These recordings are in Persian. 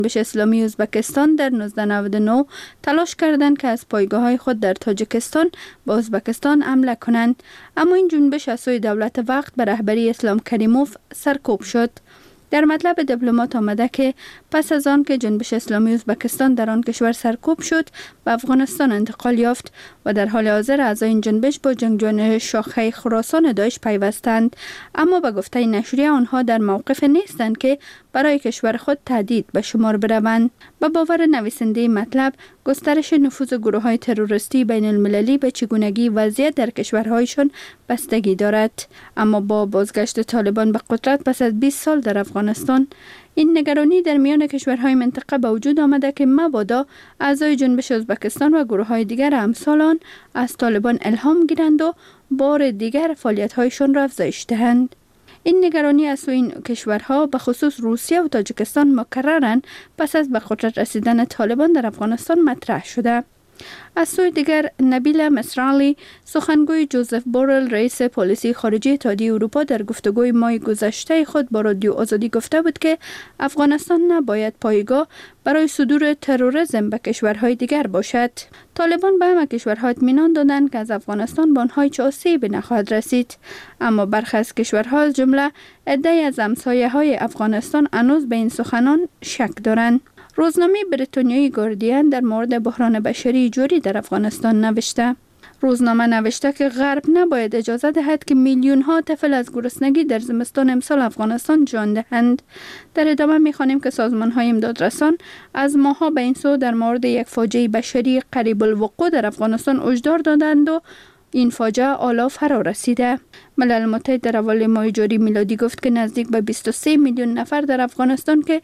جنبش اسلامی ازبکستان در 1999 تلاش کردند که از پایگاه‌های خود در تاجیکستان به ازبکستان حمله کنند، اما این جنبش از سوی دولت وقت به رهبری اسلام کریموف سرکوب شد. در مطلب دیپلمات آمده که پس از آن که جنبش اسلامی ازبکستان در آن کشور سرکوب شد به افغانستان انتقال یافت و در حال حاضر اعضای این جنبش با جنگجویان شاخه خراسان داعش پیوستند، اما به گفته نشریه آنها در موقف نیستند که برای کشور خود تهدید به شمار بروند. به باور نویسنده مطلب، گسترش نفوذ گروه‌های تروریستی بین المللی به چگونگی وضعیت در کشورهایشان بستگی دارد، اما با بازگشت طالبان به قدرت پس از 20 سال در افغانستان، این نگرانی در میان کشورهای منطقه به وجود آمده که مبادا اعضای جنبش ازبکستان و گروه‌های دیگر امثال آن از طالبان الهام گیرند و بار دیگر فعالیت‌هایشان را افزایش دهند. این نگرانی از سوی این کشورها به خصوص روسیه و تاجیکستان مکرراً پس از به قدرت رسیدن طالبان در افغانستان مطرح شده. از سوی دیگر نبیل مصرالی، سخنگوی جوزف بورل رئیس پالیسی خارجی اتحادیه اروپا، در گفتگوی ماه گذشته خود با رادیو آزادی گفته بود که افغانستان نباید پایگاه برای صدور تروریسم به کشورهای دیگر باشد. طالبان به همه کشورها اطمینان دادند که از افغانستان به آنها هیچ آسیبی نخواهد رسید، اما برخی از کشورها از جمله عده‌ای از همسایه‌های افغانستان هنوز به این سخنان شک دارند. روزنامه بریتانیایی گاردین در مورد بحران بشری جوری در افغانستان نوشته. روزنامه نوشته که غرب نباید اجازه دهد که میلیون ها طفل از گرسنگی در زمستان امسال افغانستان جان دهند. در ادامه می‌خوانیم که سازمان‌های امدادرسان از ماه‌ها به این سو در مورد یک فاجعه بشری قریب الوقوع در افغانستان هشدار دادند و این فاجعه حالا فرا رسیده. ملل متحد در اول ماه جاری میلادی گفت که نزدیک به 23 میلیون نفر در افغانستان که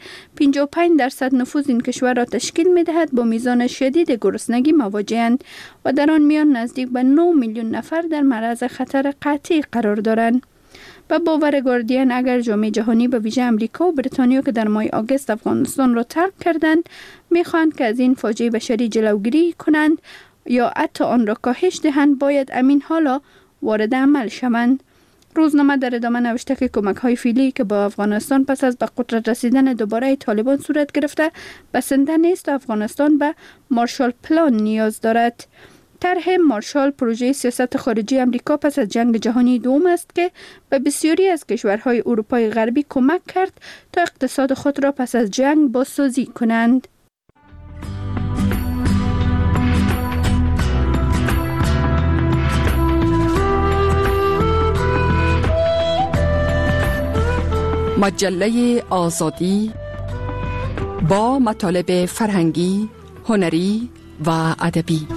55% نفوذ این کشور را تشکیل می‌دهد با میزان شدید گرسنگی مواجه‌اند و در آن میان نزدیک به 9 میلیون نفر در معرض خطر قطعی قرار دارند. با باور گاردین، اگر جامعه جهانی به ویژه امریکا و بریتانیا که در ماه آگوست افغانستان را ترک کردند می‌خواهند که از این فاجعه بشری جلوگیری کنند یا حتی آن را کاهش دهند، باید امین حالا وارد عمل شوند. روزنامه در ادامه نوشته که کمک‌های فعلی که با افغانستان پس از به قدرت رسیدن دوباره طالبان صورت گرفته بسنده نیست و افغانستان به مارشال پلان نیاز دارد. طرح مارشال پروژه سیاست خارجی امریکا پس از جنگ جهانی دوم است که به بسیاری از کشورهای اروپای غربی کمک کرد تا اقتصاد خود را پس از جنگ بازسازی کنند. مجله آزادی با مطالب فرهنگی، هنری و ادبی.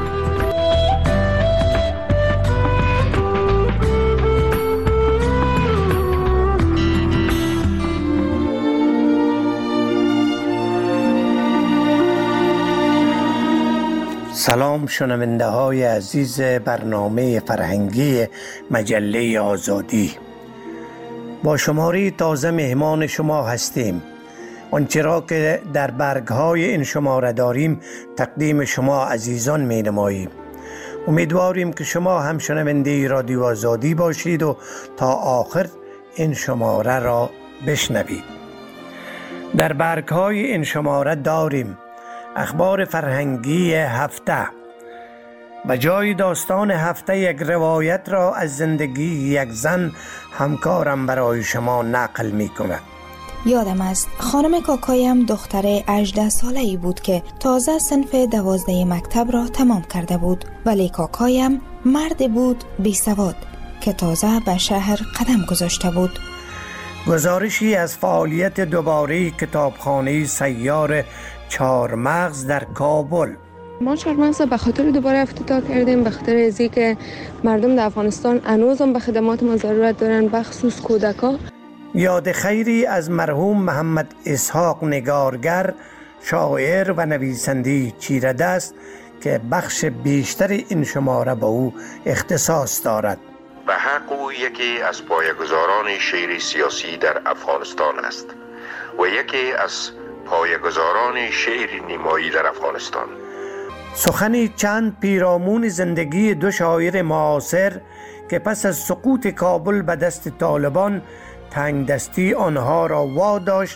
سلام شنونده های عزیز برنامه فرهنگی مجله آزادی. با شماره تازه مهمان شما هستیم. آنچه را که در برگهای این شماره داریم تقدیم شما عزیزان می نماییم. امیدواریم که شما هم شنونده رادیو آزادی باشید و تا آخر این شماره را بشنوید. در برگهای این شماره داریم اخبار فرهنگی هفته و جای داستان هفته یک روایت را از زندگی یک زن همکارم برای شما نقل می کند. یادم است خانم کاکایم دختر 18 ساله‌ای بود که تازه صنف 12 مکتب را تمام کرده بود، ولی کاکایم مرد بود بی سواد که تازه به شهر قدم گذاشته بود. گزارشی از فعالیت دوباره کتابخانه سیار چهارمغز در کابل. ما چهارمغز به خاطر دوباره افتتاح کردیم، به خاطر از اینکه مردم در افغانستان هنوزم به خدمات ما ضرورت دارن، بخصوص کودکان. یاد خیری از مرحوم محمد اسحاق نگارگر، شاعر و نویسنده چیره دست که بخش بیشتر این شماره به او اختصاص دارد. به حق او یکی از پایه‌گذاران شعر سیاسی در افغانستان است و یکی از پایه‌گذاران شعر نیمایی در افغانستان. سخنی چند پیرامون زندگی دو شاعر معاصر که پس از سقوط کابل به دست طالبان تنگ دستی آنها را واداشت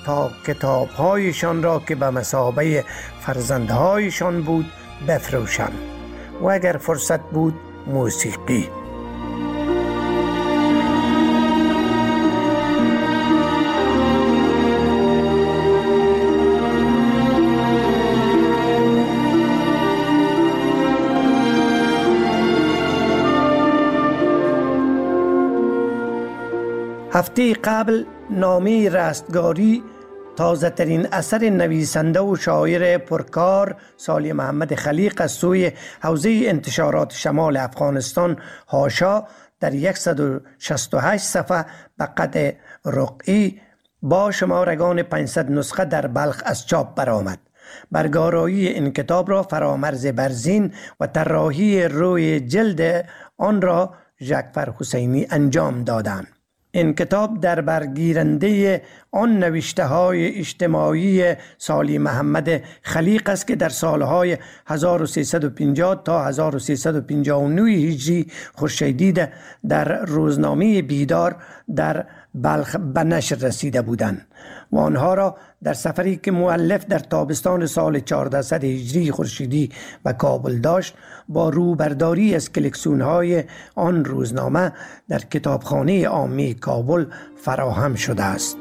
تا کتاب‌هایشان را که به مثابه فرزندهایشان بود بفروشند و اگر فرصت بود موسیقی. هفته قبل نامه رستگاری، تازه ترین اثر نویسنده و شاعر پرکار سالی محمد خلیق از سوی حوزه انتشارات شمال افغانستان هاشا در 168 صفحه به قد رقعی با شمارگان 500 نسخه در بلخ از چاپ برآمد. برگارایی این کتاب را فرامرز برزین و طراحی روی جلد آن را ژکفر حسینی انجام دادند. این کتاب در برگیرنده آن نوشته های اجتماعی سالی محمد خلیق است که در سالهای 1350 تا 1359 هجری خورشیدی در روزنامه بیدار در بلخ به نشر رسیده بودند و آنها را در سفری که مؤلف در تابستان سال 1400 هجری خورشیدی به کابل داشت با روبرداری از کلکسیون‌های آن روزنامه در کتابخانه عامی کابل فراهم شده است.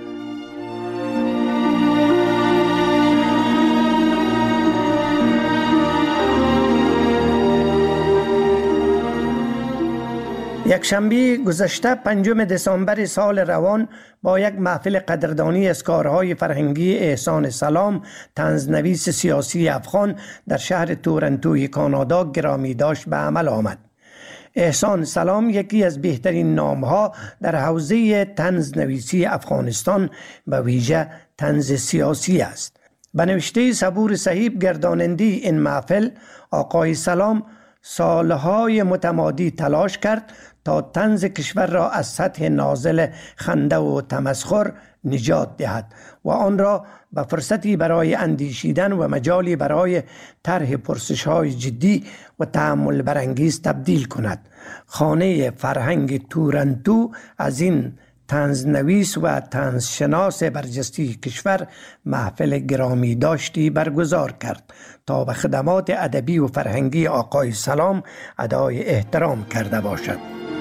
یکشنبه گذشته 5 دسامبر سال روان با یک محفل قدردانی از کارهای فرهنگی احسان سلام، طنزنویس سیاسی افغان در شهر تورنتوی کانادا گرامی داشت به عمل آمد. احسان سلام یکی از بهترین نامها در حوزه طنزنویسی افغانستان و ویژه طنز سیاسی است. به نوشته صبور صهیب گرداننده این محفل، آقای سلام سالهای متمادی تلاش کرد تا طنز کشور را از سطح نازل خنده و تمسخر نجات دهد و آن را به فرصتی برای اندیشیدن و مجالی برای طرح پرسش‌های جدی و تأمل برانگیز تبدیل کند. خانه فرهنگ تورنتو از این طنزنویس و طنزشناس برجسته کشور محفل گرامی داشتی برگزار کرد تا به خدمات ادبی و فرهنگی آقای سلام ادای احترام کرده باشد.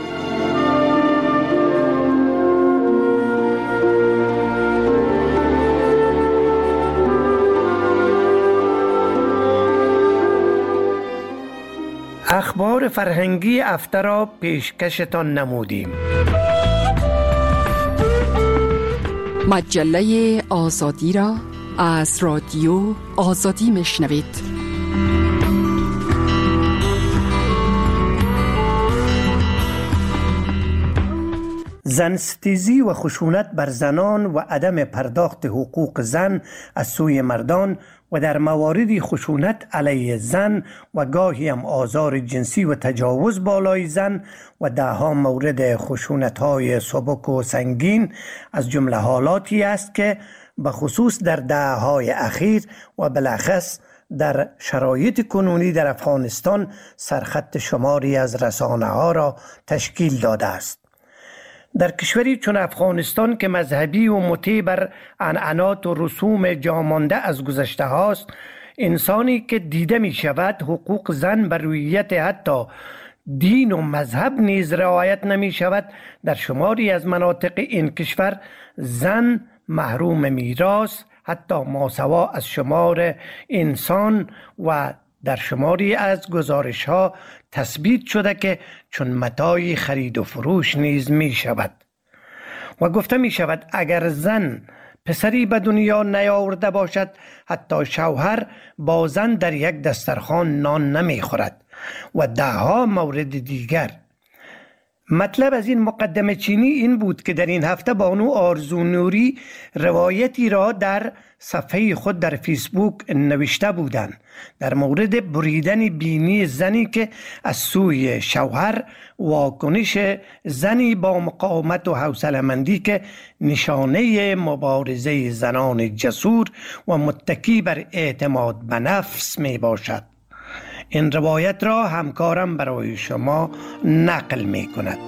اخبار فرهنگی هفته را پیشکشتان نمودیم. مجله آزادی را از رادیو آزادی میشنوید. زنستیزی و خشونت بر زنان و عدم پرداخت حقوق زن از سوی مردان و در مواردی خشونت علیه زن و گاهی هم آزار جنسی و تجاوز بالای زن و دهها مورد خشونت‌های سبک و سنگین از جمله حالاتی است که به خصوص در دهه‌های اخیر و بالاخص در شرایط کنونی در افغانستان سرخط شماری از رسانه‌ها را تشکیل داده است. در کشوری چون افغانستان که مذهبی و مطیع بر عنعنات و رسوم جامانده از گذشته هاست، انسانی که دیده می شود حقوق زن بر رویت حتی دین و مذهب نیز رعایت نمی شود، در شماری از مناطق این کشور زن محروم میراث حتی ماسوا از شمار انسان و در شماری از گزارش ها تثبیت شده که چون متاع خرید و فروش نیز می شود و گفته می شود اگر زن پسری به دنیا نیاورده باشد حتی شوهر با زن در یک دسترخوان نان نمی خورد و دهها مورد دیگر. مطلب از این مقدمه چینی این بود که در این هفته بانو آرزو نوری روایتی را در صفحه خود در فیسبوک نوشته بودند در مورد بریدن بینی زنی که از سوی شوهر، واکنش زنی با مقاومت و حوصله‌مندی که نشانه مبارزه زنان جسور و متکی بر اعتماد به نفس می باشد. این روایت را همکارم برای شما نقل می کند.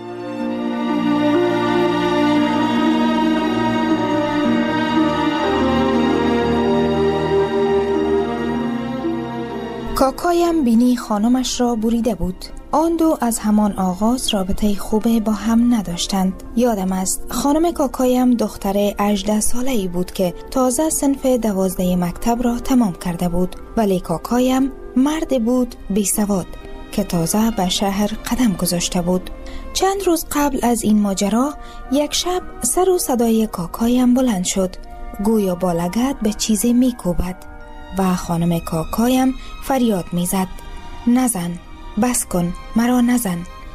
کاکایم بینی خانمش را بریده بود. آن دو از همان آغاز رابطه خوبه با هم نداشتند. یادم است خانم کاکایم دختر 18 ساله‌ای بود که تازه صنف 12 مکتب را تمام کرده بود، ولی کاکایم مرد بود بی سواد که تازه به شهر قدم گذاشته بود. چند روز قبل از این ماجرا یک شب سر و صدای کاکایم بلند شد، گویا با لگد به چیزی میکوبد و خانم کاکایم فریاد میزد: نزن، بس کن، مرا نزن.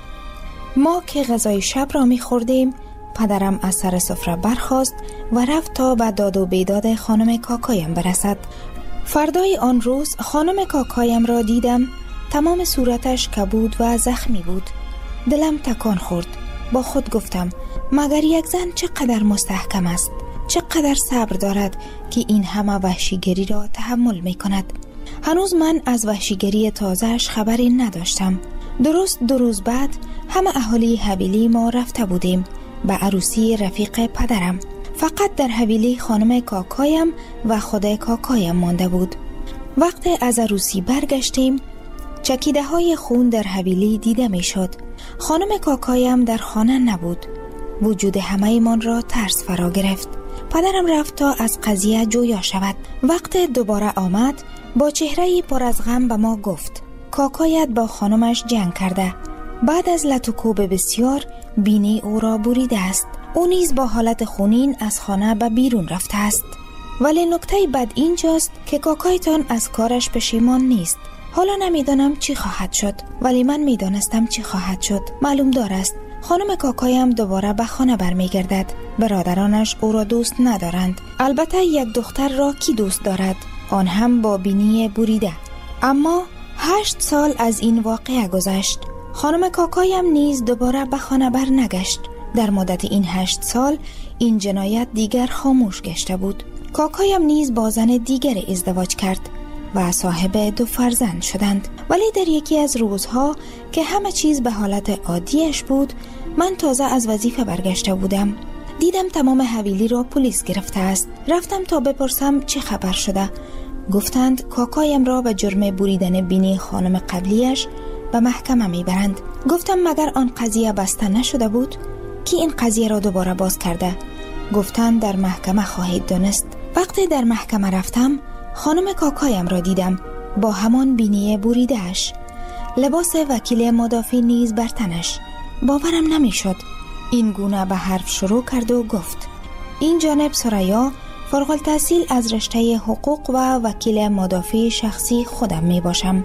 ما که غذای شب را میخوردیم، پدرم از سر سفره برخاست و رفت تا به داد و بیداد خانم کاکایم برسد. فردای آن روز خانم کاکایم را دیدم، تمام صورتش کبود و زخمی بود. دلم تکان خورد. با خود گفتم مگر یک زن چقدر مستحکم است، چقدر صبر دارد که این همه وحشیگری را تحمل می کند. هنوز من از وحشیگری تازه‌اش خبری نداشتم. درست 2 روز بعد همه اهالی حویلی ما رفته بودیم به عروسی رفیق پدرم. فقط در حویلی خانم کاکایم و خود کاکایم مانده بود. وقتی از عروسی برگشتیم، چکیده های خون در حویلی دیده می شد. خانم کاکایم در خانه نبود. وجود همه من را ترس فرا گرفت. پدرم رفت تا از قضیه جویا شود. وقتی دوباره آمد با چهره پر از غم به ما گفت کاکایت با خانمش جنگ کرده. بعد از لت و کوب بسیار بینی او را بریده است. او نیز با حالت خونین از خانه به بیرون رفته است. ولی نکته بد اینجاست که کاکایتان از کارش پشیمان نیست. حالا نمیدانم چی خواهد شد، ولی من میدانستم چی خواهد شد. معلوم دارست خانم کاکایم دوباره به خانه برمیگردد. برادرانش او را دوست ندارند. البته یک دختر را کی دوست دارد؟ آن هم با بینی بریده. اما 8 سال از این واقعه گذشت. خانم کاکایم نیز دوباره به خانه برنگشت. در مدت این 8 سال این جنایت دیگر خاموش گشته بود. کاکایم نیز با زن دیگر ازدواج کرد و صاحب 2 فرزند شدند. ولی در یکی از روزها که همه چیز به حالت عادیش بود، من تازه از وظیفه برگشته بودم. دیدم تمام حویلی را پلیس گرفته است. رفتم تا بپرسم چه خبر شده. گفتند کاکایم را به جرم بریدن بینی خانم قبلیش به محکمه میبرند. گفتم مگر آن قضیه بسته نشده بود؟ کی این قضیه را دوباره باز کرده؟ گفتند در محکمه خواهید دانست. وقتی در محکمه رفتم، خانم کاکایم را دیدم با همان بینی بریده‌اش، لباس وکیل مدافع نیز بر تنش. باورم نمیشد. این گونه به حرف شروع کرد و گفت این جانب سریا، فارغ التحصیل از رشته حقوق و وکیل مدافع شخصی خودم می باشم.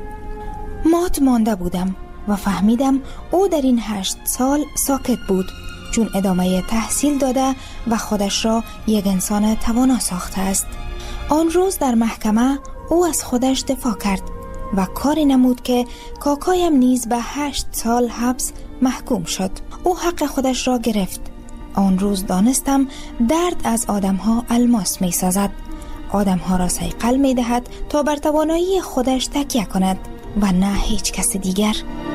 مات مانده بودم و فهمیدم او در این 8 سال ساکت بود، چون ادامه تحصیل داده و خودش را یک انسان توانا ساخته است. آن روز در محکمه او از خودش دفاع کرد و کاری نمود که کاکایم نیز به 8 سال حبس محکوم شد. او حق خودش را گرفت. آن روز دانستم درد از آدمها الماس می سازد. آدمها را صیقل می دهد تا بر توانایی خودش تکیه کند و نه هیچ کس دیگر.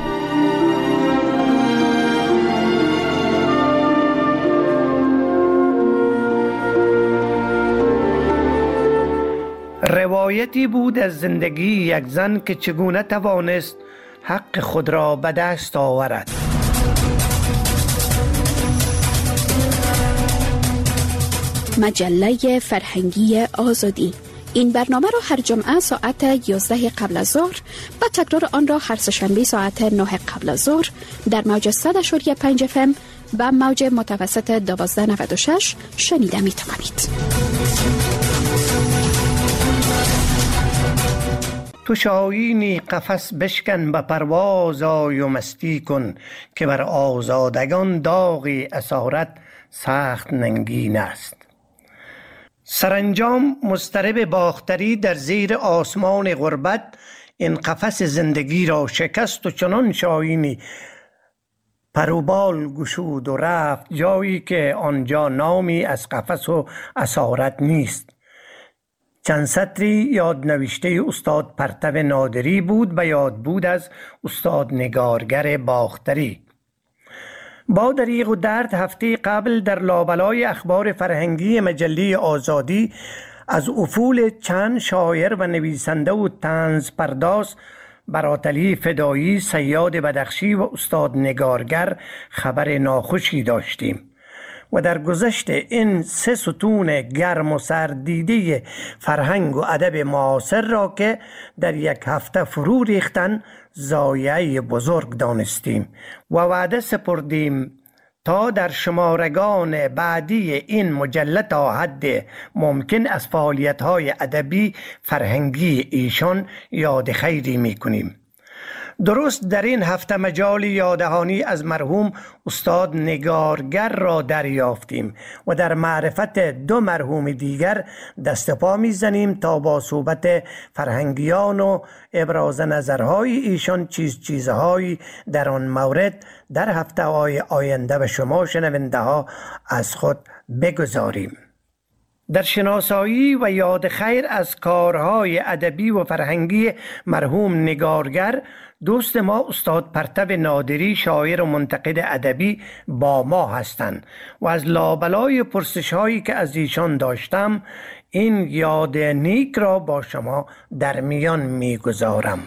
روایتی بود از زندگی یک زن که چگونه توانست حق خود را به دست آورد. مجله فرهنگی آزادی. این برنامه را هر جمعه ساعت 11 قبل از ظهر و تکرار آن را هر سه‌شنبه ساعت 9 قبل از ظهر در موج 100.5 FM و موج متوسط 1296 شنیده می توانید. تو شاهینی قفس بشکن به پرواز آی و مستی کن، که بر آزادگان داغی اسارت سخت ننگین است. سرانجام مضطرب باختری در زیر آسمان غربت این قفس زندگی را شکست و چنان شاهینی پروبال گشود و رفت جایی که آنجا نامی از قفس و اسارت نیست. چند سطری یاد نوشته استاد پرتو نادری بود به یاد بود از استاد نگارگر باختری. با دریغ و درد هفته قبل در لابلای اخبار فرهنگی مجله آزادی از افول چند شاعر و نویسنده و طنز پرداز براتلی فدایی، صیاد بدخشی و استاد نگارگر خبر ناخوشی داشتیم و در گذشت این 3 ستون گرم و سردیده فرهنگ و ادب معاصر را که در یک هفته فرو ریختن ضایعه بزرگ دانستیم و وعده سپردیم تا در شمارگان بعدی این مجله تا حد ممکن از فعالیت‌های ادبی فرهنگی ایشان یاد خیری می‌کنیم. درست در این هفته مجال یادهانی از مرحوم استاد نگارگر را دریافتیم و در معرفت 2 مرحوم دیگر دست پا می‌زنیم تا با صحبت فرهنگیان و ابراز نظرهای ایشان چیزهایی در آن مورد در هفته‌های آینده به شما شنونده ها از خود بگذاریم. در شناسایی و یاد خیر از کارهای ادبی و فرهنگی مرحوم نگارگر، دوست ما استاد پرتو نادری شاعر و منتقد ادبی با ما هستند و از لابلای پرسش هایی که از ایشان داشتم این یاد نیک را با شما در میان میگذارم.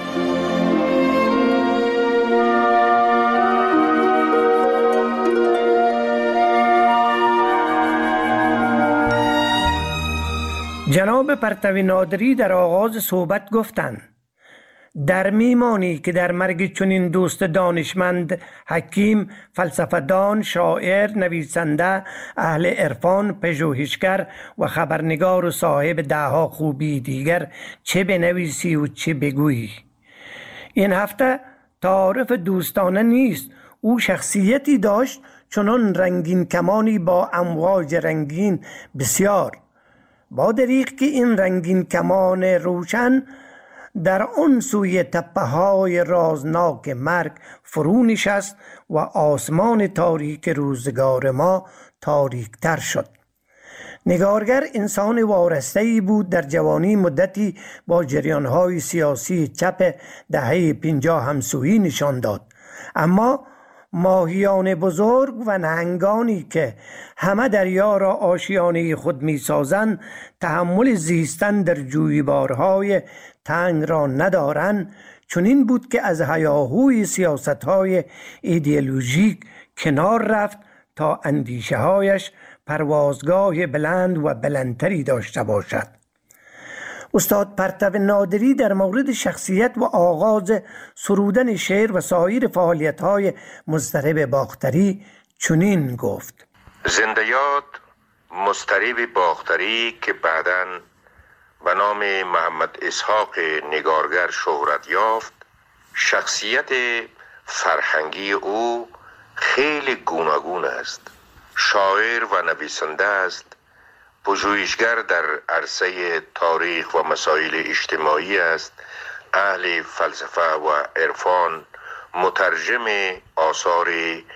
جناب پرتو نادری در آغاز صحبت گفتند در میمانی که در مرگ چنین دوست دانشمند، حکیم، فلسفه‌دان، شاعر، نویسنده، اهل عرفان، پژوهشگر و خبرنگار و صاحب 10 خوبی دیگر چه بنویسی و چه بگویی. این هفته تعارف دوستانه نیست. او شخصیتی داشت چنان رنگین کمانی با امواج رنگین بسیار، با دریغ که این رنگین کمان روشن در آن سوی تپه های رازناک مرگ فرو نشست و آسمان تاریک روزگار ما تاریک تر شد. نگارگر انسان وارسته‌ای بود. در جوانی مدتی با جریان‌های سیاسی چپ دهه 50 همسویی نشان داد، اما ماهیان بزرگ و نهنگانی که همه دریا را آشیانه خود می سازند تحمل زیستن در جویبارهای تنگ را ندارند. چنین بود که از هیاهوی سیاست‌های ایدئولوژیک کنار رفت تا اندیشه‌هایش پروازگاه بلند و بلندتری داشته باشد. استاد پرتو نادری در مورد شخصیت و آغاز سرودن شعر و سایر فعالیت‌های مضطرب باختری چنین گفت: زنده یاد مضطرب باختری که بعداً به نام محمد اسحاق نگارگر شهرت یافت، شخصیت فرهنگی او خیلی گوناگون است. شاعر و نویسنده است، پژوهشگر در عرصه تاریخ و مسائل اجتماعی است، اهل فلسفه و عرفان، مترجم آثار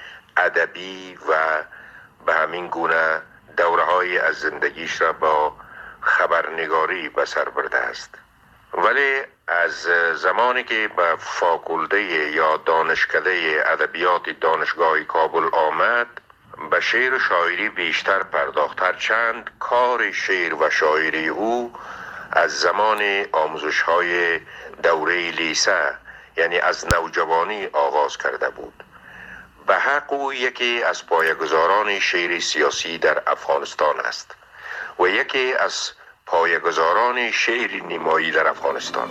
ادبی و به همین گونه دوره‌های از زندگیش را با خبرنگاری به سر برده است. ولی از زمانی که به فاکولته یا دانشکده ادبیات دانشگاه کابل آمد، به شعر و شاعری بیشتر پرداخت، هرچند کار شعر و شاعری او از زمان آموزش‌های دوره لیسه یعنی از نوجوانی آغاز کرده بود. به حق او یکی از پایه‌گذاران شعر سیاسی در افغانستان است و یکی از پایه‌گذاران شعر نیمایی در افغانستان.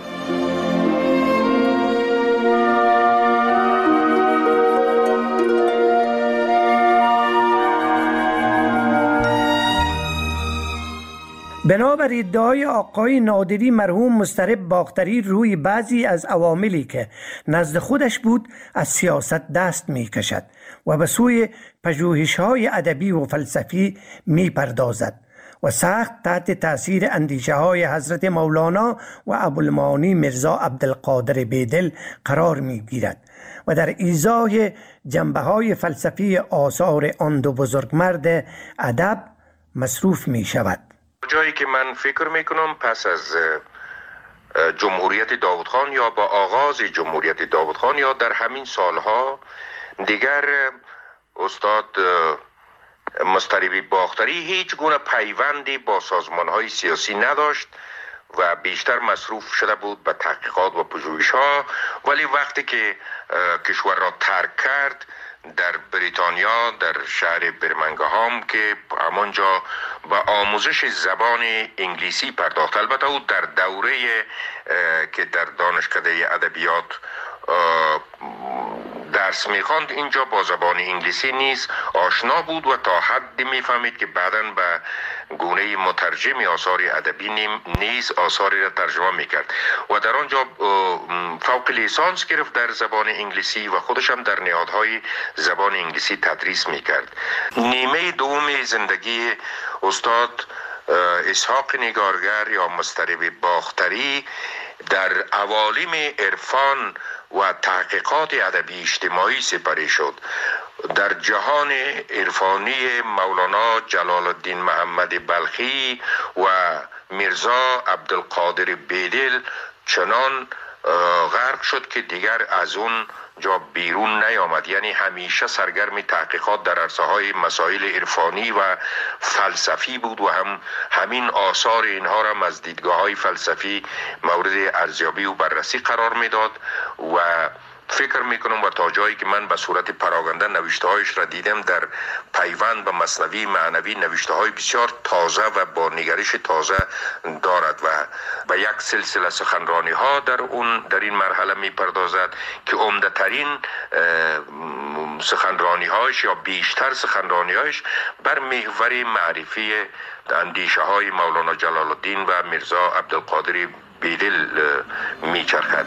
بنابر ادعای آقای نادری، مرحوم مضطرب باختری روی بعضی از عواملی که نزد خودش بود از سیاست دست می کشد و به سوی پژوهش‌های ادبی و فلسفی می پردازد و سخت تحت تأثیر اندیشه‌های حضرت مولانا و ابوالمعانی میرزا عبدالقادر بیدل قرار می گیرد و در ایضاح جنبه‌های فلسفی آثار آن 2 بزرگمرد ادب مصروف می شود. جایی که من فکر میکنم پس از جمهوریت داود خان یا با آغاز جمهوریت داود خان یا در همین سالها دیگر استاد مستریب باختری هیچ گونه پیوندی با سازمان‌های سیاسی نداشت و بیشتر مصروف شده بود به تحقیقات و پژوهش‌ها، ولی وقتی که کشور را ترک کرد در بریتانیا در شهر برمنگهام که همانجا به آموزش زبان انگلیسی پرداخت. البته او در دوره که در دانشکده ادبیات درس میخواند اینجا با زبان انگلیسی نیز آشنا بود و تا حدی میفهمید که بعداً به گونه مترجم آثار ادبی نیز آثاری را ترجمه میکرد و در آنجا فوق لیسانس گرفت در زبان انگلیسی و خودش هم در نهادهای زبان انگلیسی تدریس میکرد. نیمه دوم زندگی استاد اسحاق نگارگر یا مستریب باختری در عوالم عرفان و تحقیقات ادبی اجتماعی سپری شد. در جهان عرفانی مولانا جلال الدین محمد بلخی و میرزا عبدالقادر بیدل چنان غرق شد که دیگر از اون جا بیرون نیامد، یعنی همیشه سرگرم تحقیقات در عرصه‌های مسائل عرفانی و فلسفی بود و همین آثار اینها را از دیدگاه‌های فلسفی مورد ارزیابی و بررسی قرار میداد و فکر میکنم و تا جایی که من به صورت پراگنده نوشته هایش را دیدم در پیوند به مثنوی معنوی نوشته های بسیار تازه و با نگرش تازه دارد و به یک سلسله سخنرانی ها در این مرحله میپردازد که عمده ترین سخنرانی هایش یا بیشتر سخنرانی هایش بر محور معرفی اندیشه های مولانا جلال الدین و میرزا عبدالقادر بیدل میچرخد.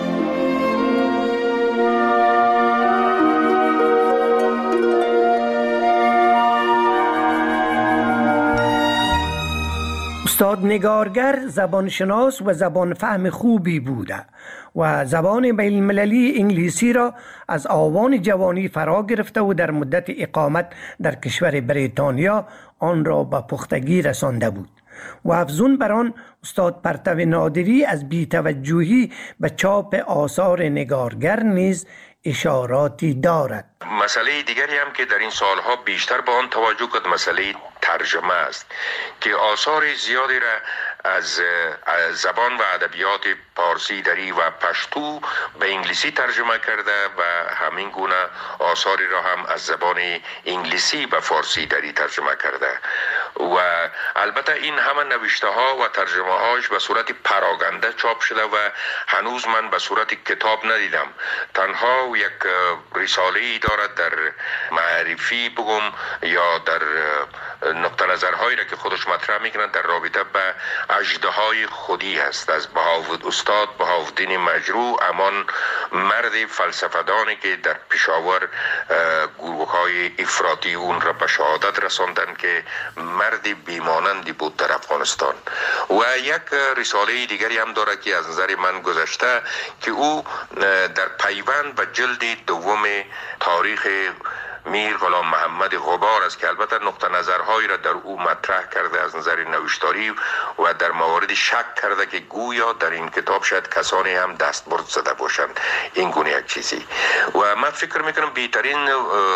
استاد نگارگر زبانشناس و زبان فهم خوبی بوده و زبان بین المللی انگلیسی را از آوان جوانی فرا گرفته و در مدت اقامت در کشور بریتانیا آن را به پختگی رسانده بود و افزون بر آن استاد پرتو نادری از بی‌توجهی به چاپ آثار نگارگر نیز اشاراتی دارد. مسئله دیگری هم که در این سالها بیشتر به آن توجه کرد مسئله ترجمه است که آثار زیادی را از زبان و ادبیات پارسی دری و پشتو به انگلیسی ترجمه کرده و همین گونه آثاری را هم از زبان انگلیسی به فارسی دری ترجمه کرده و البته این همه نوشته ها و ترجمه هاش به صورت پراگنده چاپ شده و هنوز من به صورت کتاب ندیدم. تنها یک رساله ای دارد در معرفی بگم یا در نقطه نظرهایی را که خودش مطرح میکنند در رابطه به اژدهای خودی هست از استاد بهاءالدین مجروح، امان مرد فلسفه‌دانی که در پشاور گروه‌های افراطی اون را به شهادت رساندند که مرد بیمانندی بود در افغانستان. و یک رساله دیگری هم دارد که از نظر من گذشته که او در پیوند به جلد دوم تاریخ میر غلام محمد غبار است که البته نقطه نظرهایی را در او مطرح کرده از نظر نوشتاری و در موارد شک کرده که گویا در این کتاب شاید کسانی هم دستبرد زده باشند این گونه یک چیزی. و من فکر میکنم بهترین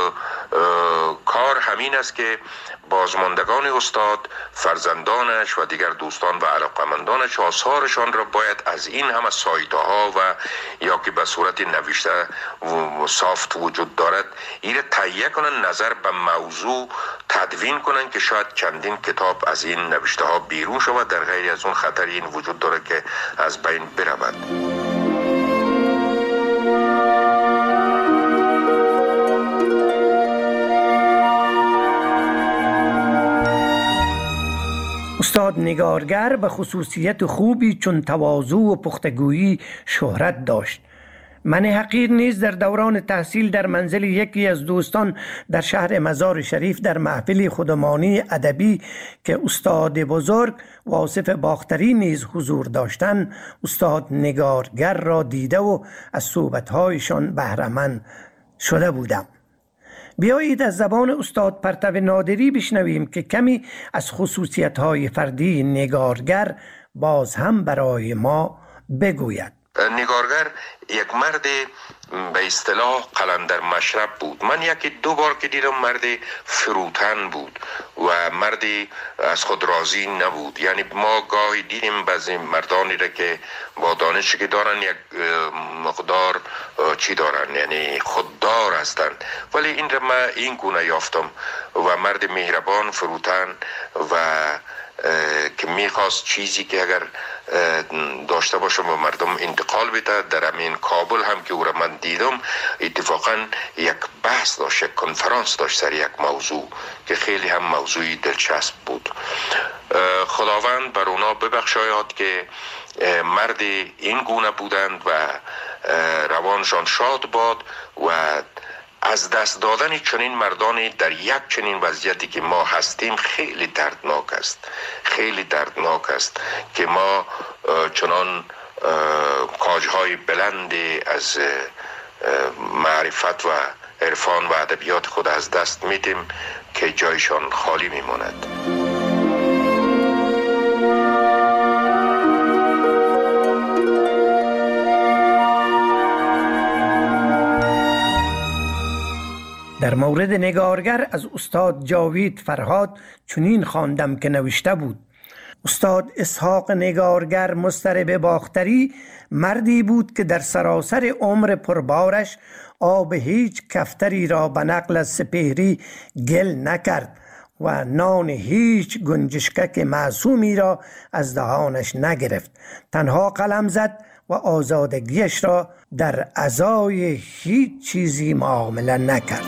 کار همین است که بازماندگان استاد، فرزندانش و دیگر دوستان و علاقمندانش آثارشان را باید از این همه سایت ها و یا که به صورت نوشته و سافت وجود دارد این تهیه کنن، نظر به موضوع تدوین کنن که شاید چندین کتاب از این نوشته ها بیرون شود، در غیر از اون خطری این وجود دارد که از بین برود. استاد نگارگر به خصوصیت خوبی چون تواضع و پختگویی شهرت داشت. من حقیر نیز در دوران تحصیل در منزل یکی از دوستان در شهر مزار شریف در محفل خودمانی ادبی که استاد بزرگ واصف باختری نیز حضور داشتند استاد نگارگر را دیده و از صحبت‌هایشان بهره‌مند شده بودم. بیایید از زبان استاد پرتو نادری بشنویم که کمی از خصوصیت‌های فردی نگارگر باز هم برای ما بگوید. نگارگر نگارگر یک مرد به اصطلاح قلندر مشرب بود. من یکی دو بار که دیدم مرد فروتن بود و مردی از خود راضی نبود. یعنی ما گاهی دیدیم بعضی مردانی را که با دانشی که دارن یک مقدار چی دارن، یعنی خوددار هستند، ولی این را من این گونه یافتم و مرد مهربان فروتن و که میخواست چیزی که اگر داشته باشم و مردم انتقال بده. در همین کابل هم که او را من دیدم اتفاقا یک بحث داشت، یک کنفرانس داشت سر یک موضوع که خیلی هم موضوعی دلچسب بود. خداوند بر اونا ببخشاید که مرد این گونه بودند و روانشان شاد باد و از دست دادن چنین مردانی در یک چنین وضعیتی که ما هستیم خیلی دردناک است، خیلی دردناک است که ما چنان کاجهای بلند از معرفت و عرفان و ادبیات خود از دست میدیم که جایشان خالی میماند. در مورد نگارگر از استاد جاوید فرهاد چنین خواندم که نوشته بود: استاد اسحاق نگارگر مضطرب باختری مردی بود که در سراسر عمر پربارش آب هیچ کفتری را به نقل از سپهری گل نکرد و نان هیچ گنجشکک معصومی را از دهانش نگرفت. تنها قلم زد و آزادگیش را در ازای هیچ چیزی معامله نکرد.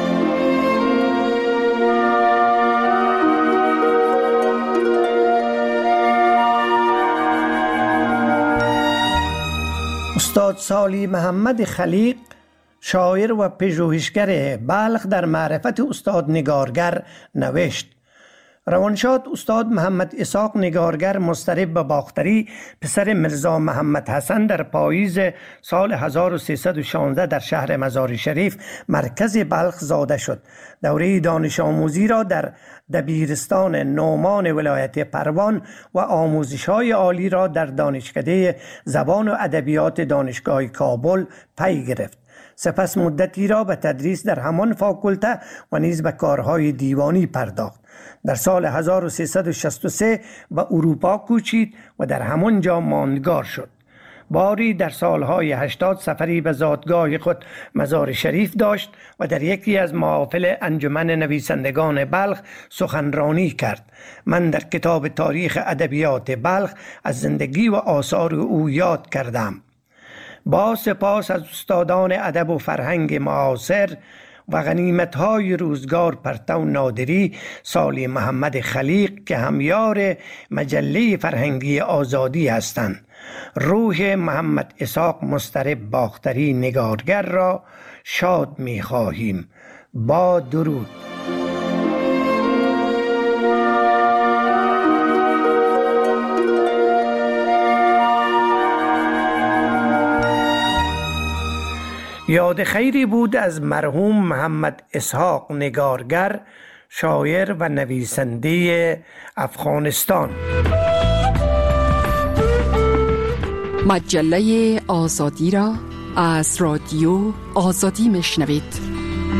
استاد سالی محمد خلیق شاعر و پژوهشگر بلخ در معرفت استاد نگارگر نوشت: روانشاد استاد محمد اسحاق نگارگر مضطرب به باختری پسر مرزا محمد حسن در پاییز سال 1316 در شهر مزار شریف مرکز بلخ زاده شد. دوره دانش آموزی را در دبیرستان نعمان ولایت پروان و آموزش‌های عالی را در دانشکده زبان و ادبیات دانشگاه کابل پی گرفت. سپس مدتی را به تدریس در همان فاکولته و نیز به کارهای دیوانی پرداخت. در سال 1363 به اروپا کوچید و در همان جا ماندگار شد. باری در سالهای 80 سفری به زادگاه خود مزار شریف داشت و در یکی از محافل انجمن نویسندگان بلخ سخنرانی کرد. من در کتاب تاریخ ادبیات بلخ از زندگی و آثار او یاد کردم. با سپاس از استادان ادب و فرهنگ معاصر و غنیمت‌های روزگار پرتو نادری، سالی محمد خلیق که همیار مجله فرهنگی آزادی هستند، روح محمد اسحاق مضطرب باختری نگارگر را شاد می‌خواهیم. با درود. یاد خیری بود از مرحوم محمد اسحاق نگارگر، شاعر و نویسنده افغانستان. مجله آزادی را از رادیو آزادی میشنوید.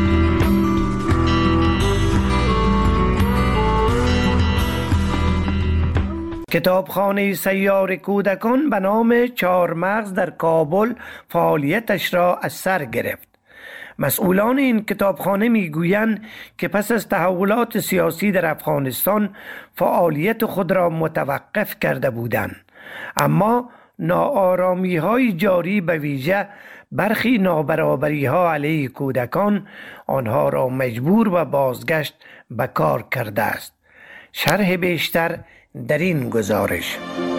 کتابخانه سیار کودکان به نام چهارمغز در کابل فعالیتش را از سر گرفت. مسئولان این کتابخانه میگویند که پس از تحولات سیاسی در افغانستان فعالیت خود را متوقف کرده بودند، اما ناآرامی‌های جاری به ویژه برخی نابرابری‌ها علیه کودکان آنها را مجبور به بازگشت به کار کرده است. شرح بیشتر در این گزارش.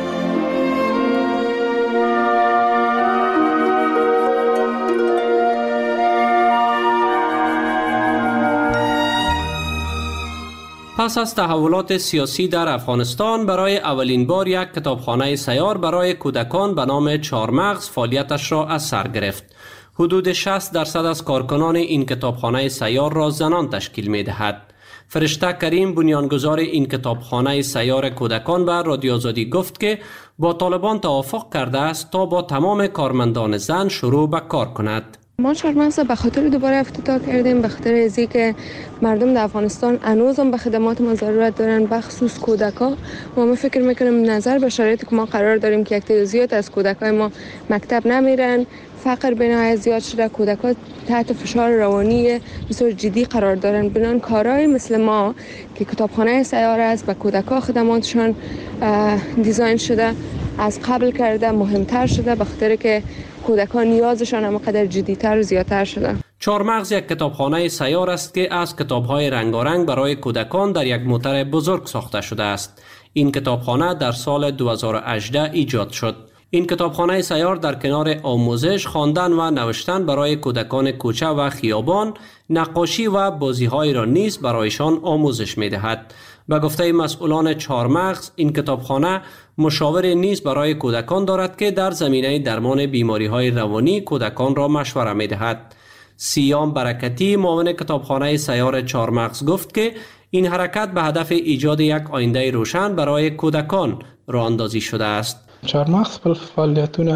پس از تحولات سیاسی در افغانستان برای اولین بار یک کتابخانه سیار برای کودکان به نام چهارمغز فعالیتش را از سر گرفت. حدود 60% از کارکنان این کتابخانه سیار را زنان تشکیل می دهد. فرشته کریم بنیانگذار این کتابخانه سیار کودکان به رادیو آزادی گفت که با طالبان توافق کرده است تا با تمام کارمندان زن شروع به کار کند. ما چهارمغز به خاطر دوباره افتتاح کردیم، به خاطر ازی که مردم در افغانستان هنوزم به خدمات ما ضرورت دارن، بخصوص کودکا. ما فکر میکنیم نظر به شرایطی که ما قرار داریم که یک تعداد زیاد از کودکای ما مکتب نمیرن، فقر بنای زیاد شده، کودکا تحت فشار روانی بسیار جدی قرار دارن. بنان کارهای مثل ما که کتابخانه سیار است و کودکا خدماتشان دیزاین شده از قبل کرده مهمتر شده، به خاطر که کودکان نیازشان همقدر جدیتر و زیادتر شده. چهارمغز یک کتابخانه سیار است که از کتاب‌های رنگارنگ برای کودکان در یک موتر بزرگ ساخته شده است. این کتابخانه در سال 2018 ایجاد شد. این کتابخانه سیار در کنار آموزش، خواندن و نوشتن برای کودکان کوچه و خیابان، نقاشی و بازی‌های را نیز برایشان آموزش می‌دهد. به گفته مسئولان چهارمغز، این کتابخانه مشاور نیز برای کودکان دارد که در زمینه درمان بیماری‌های روانی کودکان را مشوره می‌دهد. سیام برکتی، معاون کتابخانه سیار چهارمغز گفت که این حرکت به هدف ایجاد یک آینده روشن برای کودکان راه اندازی شده است. چهارمغز فعالیتونه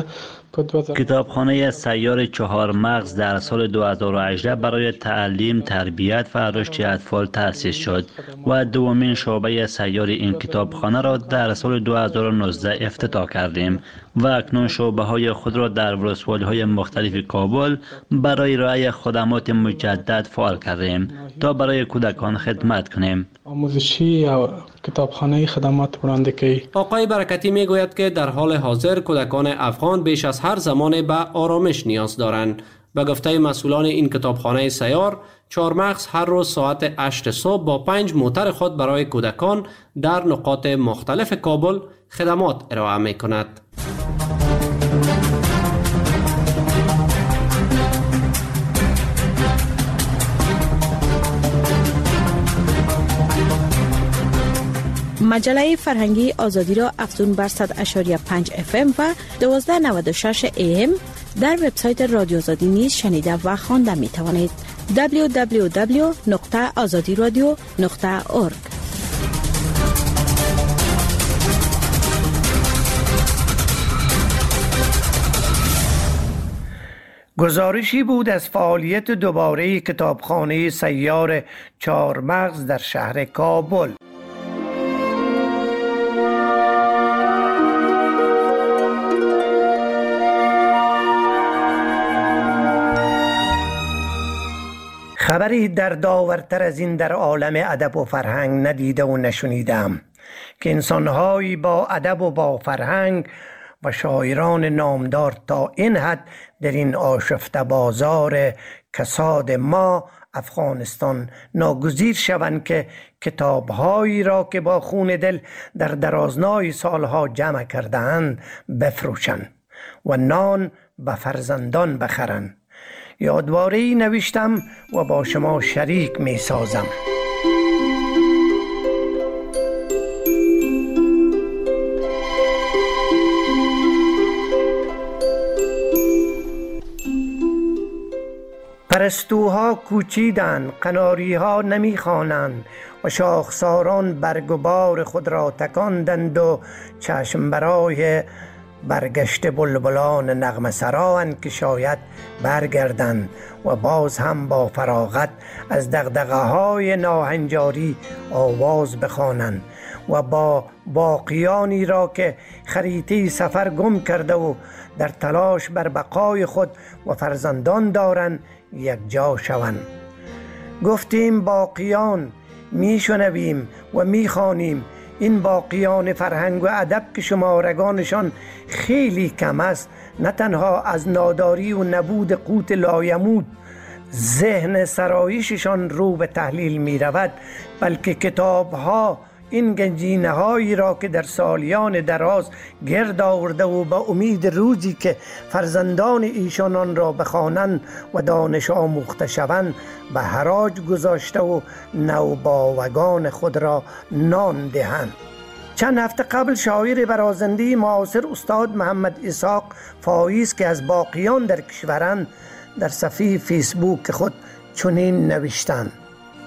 کتابخانه سیار چهارمغز در سال 2018 برای تعلیم، تربیت و رشد اطفال تأسیس شد و دومین شعبه سیار این کتابخانه را در سال 2019 افتتاح کردیم و اکنون شعبه های خود را در ولسوالی های مختلف کابل برای ارائه خدمات مجدد فعال کردیم تا برای کودکان خدمت کنیم. آموزشی یا کتابخانه خدمات برندگی. آقای برکتی میگوید که در حال حاضر کودکان افغان بیش از هر زمان به آرامش نیاز دارند. به گفته مسئولان این کتابخانه سیار، چهارمغز هر روز ساعت 8 صبح با 5 موتر خود برای کودکان در نقاط مختلف کابل خدمات ارائه می کند. مجله فرهنگی آزادی را افزون بر 100.5 FM و 1296 AM در وبسایت رادیو آزادی نیز شنیده و خوانده می توانید. www.azadiradio.org. گزارشی بود از فعالیت دوباره کتابخانه سیار چهارمغز در شهر کابل. خبری دردآورتر از این در عالم ادب و فرهنگ ندیده و نشنیدم که انسان‌هایی با ادب و با فرهنگ و شاعران نامدار تا این حد در این آشفته بازار کساد ما افغانستان ناگزیر شوند که کتاب‌هایی را که با خون دل در درازنای سالها جمع کرده‌اند بفروشند و نان به فرزندان بخرند. یادواره‌ای نوشتم و با شما شریک می سازم. پرستوها کوچیدند، قناریها نمیخوانند و شاخساران برگ و بار خود را تکاندند و چشم برای برگشت بلبلان نغمه سرااند که شاید برگردند و باز هم با فراغت از دغدغه های ناهنجاری آواز بخوانند و با باقیانی را که خریطه سفر گم کرده و در تلاش بر بقای خود و فرزندان دارند یک جا شوند. گفتیم باقیان، میشنویم و میخوانیم. این باقیان فرهنگ و ادب که شمارگانشان خیلی کم است، نه تنها از ناداری و نبود قوت لایمود ذهن سرایششان رو به تحلیل می رود، بلکه کتابها این گنجینه هایی را که در سالیان دراز گرد آورده و به امید روزی که فرزندان ایشانان را بخوانند و دانش آموخته شوند به حراج گذاشته و نوباوگان خود را نان دهند. چند هفته قبل شاعر برازنده معاصر استاد محمد اسحاق فایز که از باقیان در کشورند در صفحه فیسبوک خود چنین نوشتند: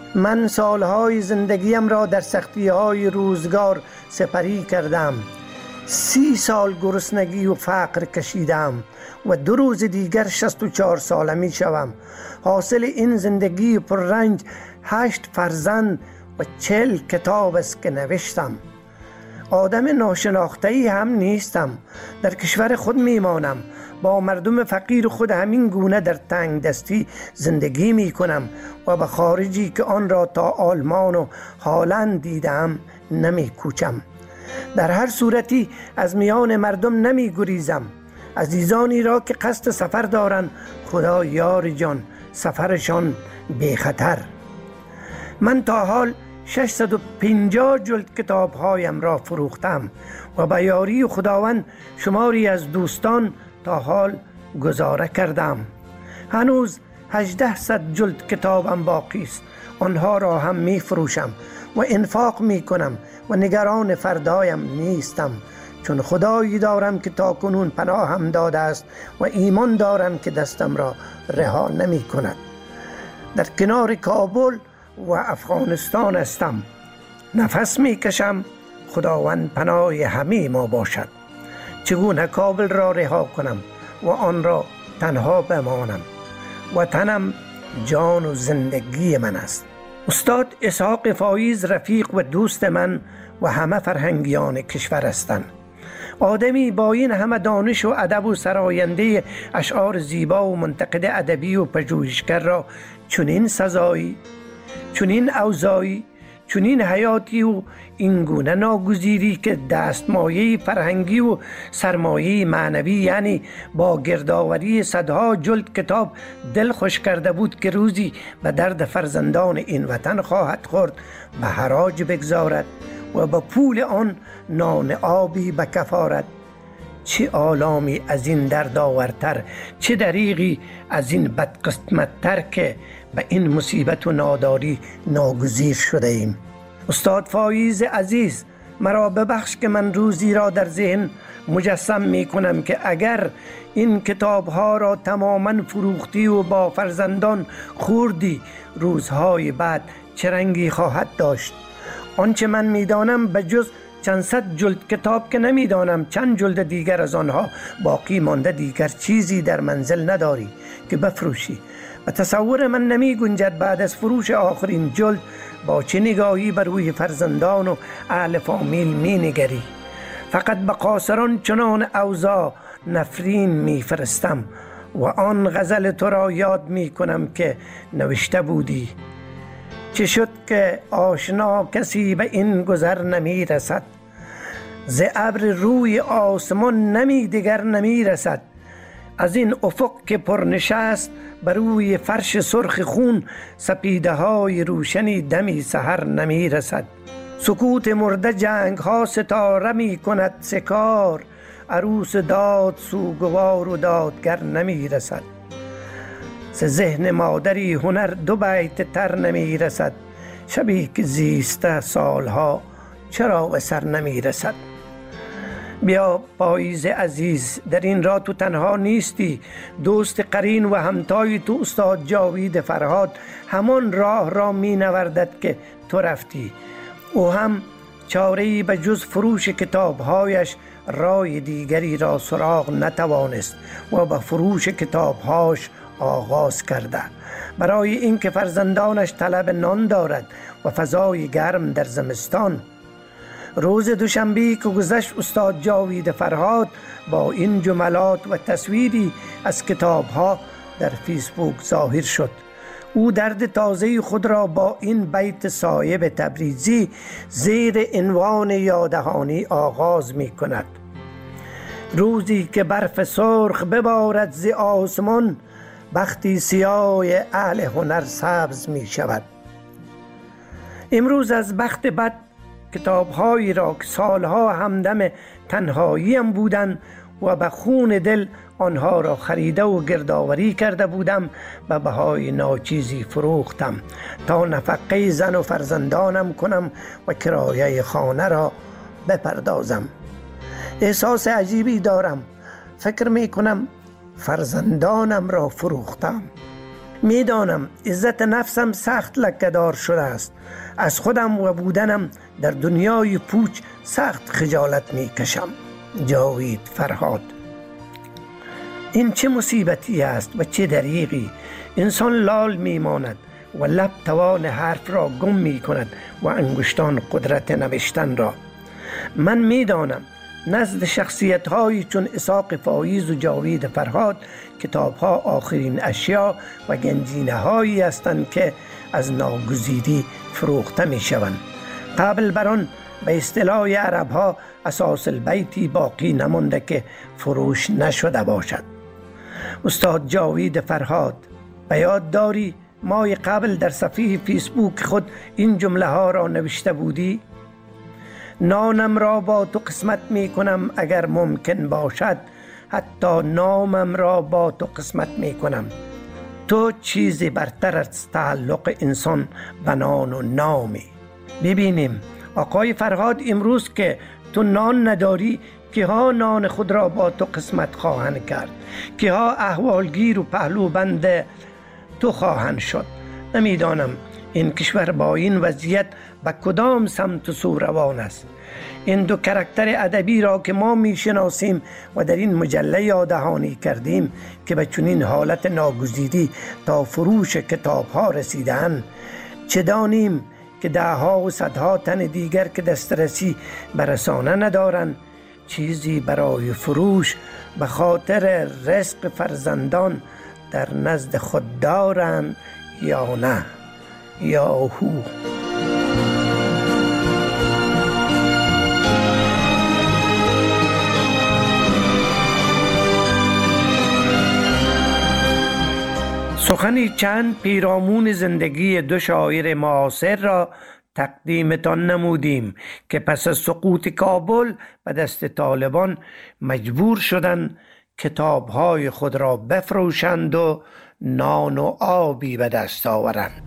من سالهای زندگیم را در سختی‌های روزگار سپری کردم. 30 سال گرسنگی و فقر کشیدم و 2 روز دیگر 64 ساله می شوم. حاصل این زندگی پررنج 8 فرزند و 40 کتاب است که نوشتم. آدم ناشناخته‌ای هم نیستم. در کشور خود میمانم. با مردم فقیر خود همین گونه در تنگ دستی زندگی می کنم و به خارجی که آن را تا آلمان و هالند دیدم نمی کوچم. در هر صورتی از میان مردم نمی گریزم. عزیزانی را که قصد سفر دارند خدا یار جان، سفرشان بی خطر. من تا حال 650 جلد کتاب هایم را فروختم و با یاری خداوند شماری از دوستان تا حال گزاره کردم. هنوز 1800 جلد کتابم باقی است. آنها را هم می فروشم و انفاق می کنم و نگران فردایم نیستم، چون خدایی دارم که تا کنون پناهم داده است و ایمان دارم که دستم را رها نمی کند. در کنار کابل و افغانستان هستم. نفس می کشم. خداوند پناه همه ما باشد. چگونه کابل را رها کنم و آن را تنها بمانم؟ وطنم جان و زندگی من است. استاد اسحاق فایز رفیق و دوست من و همه فرهنگیان کشور هستند. آدمی با این همه دانش و ادب و سراینده اشعار زیبا و منتقد ادبی و پژوهشگر را چنین سزایی، چنین اوضاعی، چنین حیاتی و اینگونه ناگزیری که دستمایه فرهنگی و سرمایه معنوی، یعنی با گردآوری صدها جلد کتاب دل خوش کرده بود که روزی به درد فرزندان این وطن خواهد خورد، به حراج بگذارد و به پول آن نان آبی به کفارت. چه آلامی از این درد آورتر، چه دریغی از این بدقسمت‌تر که به این مصیبت و ناداری ناگزیر شده ایم. استاد فایز عزیز، مرا ببخش که من روزی را در ذهن مجسم می کنم که اگر این کتاب ها را تماما فروختی و با فرزندان خوردی، روزهای بعد چه رنگی خواهد داشت. آنچه من می دانم به جز چند صد جلد کتاب که نمی دانم چند جلد دیگر از آنها باقی مانده، دیگر چیزی در منزل نداری که بفروشی. و تصور من نمی گنجد بعد از فروش آخرین جلد با چه نگاهی بر روی فرزندان و اهل فامیل می نگری. فقط به قاصران چنان اوضاع نفرین می فرستم و آن غزل تو را یاد می کنم که نوشته بودی: چه شد که آشنا کسی به این گذر نمی رسد، ز ابر روی آسمان نمی دگر نمی رسد، از این افق که پرنشست بر روی فرش سرخ خون، سپیده های روشنی دمی سحر نمی رسد. سکوت مرده جنگ ها ستاره می کند سکار، عروس داد سوگوار و دادگر نمی رسد. ز ذهن مادری هنر 2 بیت تر نمی رسد، شبی که زیسته سالها چرا به سر نمی رسد. بیا فایز عزیز، در این راه تو تنها نیستی. دوست قرین و همتای تو استاد جاوید فرهاد همان راه را می نوردد که تو رفتی. او هم چاره‌ای به جز فروش کتابهایش راه دیگری را سراغ نتوانست و به فروش کتابهاش آغاز کرده، برای اینکه فرزندانش طلب نان دارد و فضای گرم در زمستان. روز دوشنبه که گذشت استاد جاوید فرهاد با این جملات و تصویری از کتابها در فیسبوک ظاهر شد. او درد تازه خود را با این بیت صایب تبریزی زیر عنوان یادهانی آغاز می کند: روزی که برف سرخ ببارد ز آسمان، بختی سیاه اهل هنر سبز می شود. امروز از بخت بد کتاب‌هایی را که سالها همدم تنهاییم بودند و به خون دل آنها را خریده و گردآوری کرده بودم، به بهای ناچیزی فروختم تا نفقه زن و فرزندانم کنم و کرایه خانه را بپردازم. احساس عجیبی دارم. فکر می کنم فرزندانم را فروختم. میدانم عزت نفسم سخت لکه‌دار شده است. از خودم و بودنم در دنیای پوچ سخت خجالت می کشم. جاوید فرهاد. این چه مصیبتی است و چه دریغی. انسان لال می ماند و لب توان حرف را گم می کند و انگشتان قدرت نوشتن را. من می دانم نزد شخصیت هایی چون اسحاق فایز و جاوید فرهاد کتاب ها آخرین اشیا و گنجینه هایی هستند که از ناگزیری فروخته می شوند. قبل بر آن به اصطلاح عرب ها اساس البیتی باقی نمانده که فروش نشده باشد. استاد جاوید فرهاد، به یاد داری ماه قبل در صفحه فیسبوک خود این جمله ها را نوشته بودی؟ نانم را با تو قسمت می کنم اگر ممکن باشد، حتی نامم را با تو قسمت می کنم. تو چیزی برتر از تعلق انسان به نان و نامی. ببینیم آقای فرهاد، امروز که تو نان نداری، که ها نان خود را با تو قسمت خواهند کرد، که ها احوالگیر و پهلوبند تو خواهند شد. نمیدانم این کشور با این وضعیت به کدام سمت و سو روان است. این دو کاراکتر ادبی را که ما میشناسیم و در این مجله یادهانی کردیم که به چنین حالت ناگزیری تا فروش کتاب ها رسیدند، چه دانیم که دهها و صدها تن دیگر که دسترسی به رسانه ندارند چیزی برای فروش به خاطر رزق فرزندان در نزد خود دارند یا نه؟ یاهو. سخنی چند پیرامون زندگی دو شاعر معاصر را تقدیمتان نمودیم که پس از سقوط کابل به دست طالبان مجبور شدند کتاب‌های خود را بفروشند و نان و آبی به دست آورند.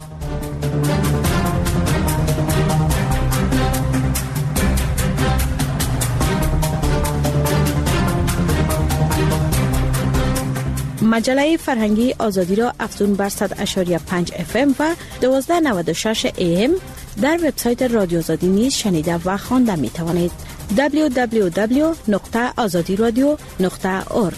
مجله فرهنگی آزادی را افزون بر 100.5 FM و 1296 AM در وبسایت رادیو آزادی نیز شنیده و خوانده می توانید. www.azadiradio.org.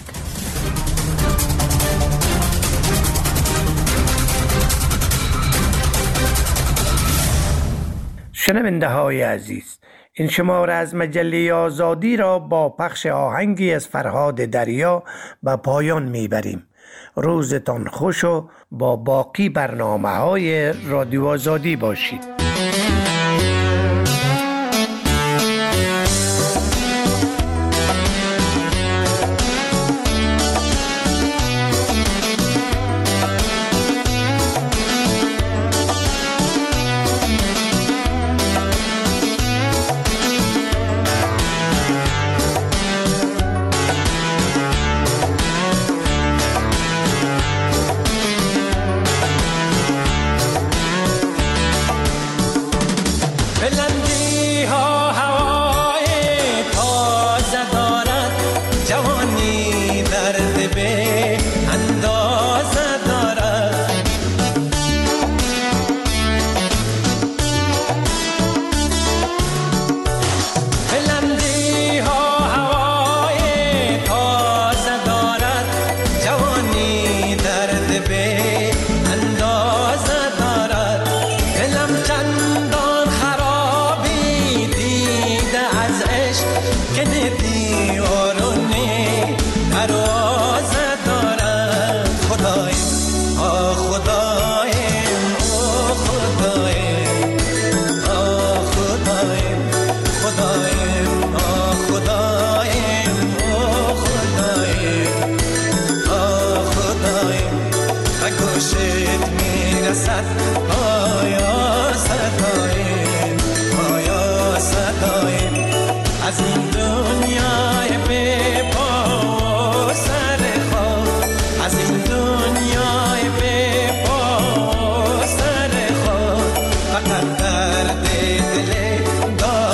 شنونده های عزیز، این شماره از مجله آزادی را با پخش آهنگی از فرهاد دریا به پایان میبریم. روزتان خوش و با باقی برنامه های رادیو آزادی باشید.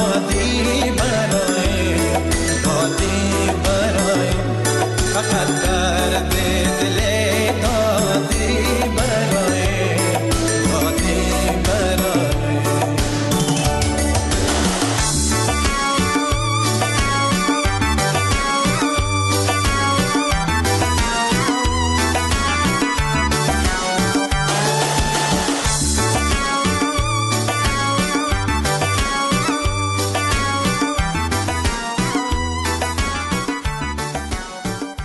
دادی برایم فقط